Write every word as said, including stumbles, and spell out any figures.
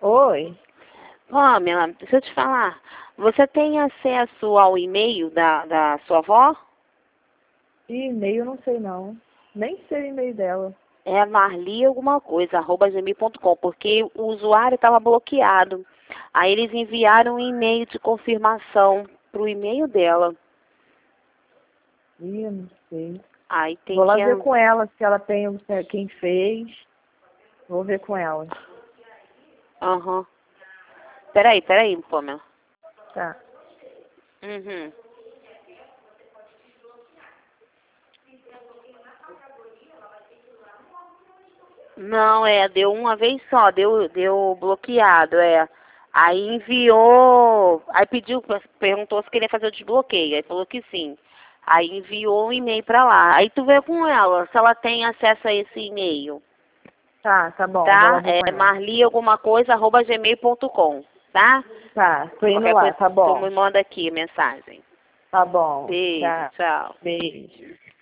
Oi. Pamela, deixa eu te falar. Você tem acesso ao e-mail da, da sua avó? E-mail não sei não. Nem sei o e-mail dela. É marli alguma coisa, arroba gmail ponto com, porque o usuário estava bloqueado. Aí eles enviaram um e-mail de confirmação pro e-mail dela. Ih, eu não sei. Aí tem Vou lá que... ver com ela se ela tem quem fez. Vou ver com ela. Aham. Peraí, peraí, Pamela. Tá. Uhum. Não, é, deu uma vez só, deu, deu bloqueado, é. Aí enviou, aí pediu, perguntou se queria fazer o desbloqueio, aí falou que sim. Aí enviou um e-mail pra lá. Aí tu vê com ela, se ela tem acesso a esse e-mail, Tá, tá bom. Vou lá tá? ver com É ela. marli alguma coisa, arroba gmail ponto com, tá? Tá, tô indo Qualquer lá, coisa, tá tu bom. me manda aqui a mensagem. Tá bom. Beijo, Tá. tchau. Beijo.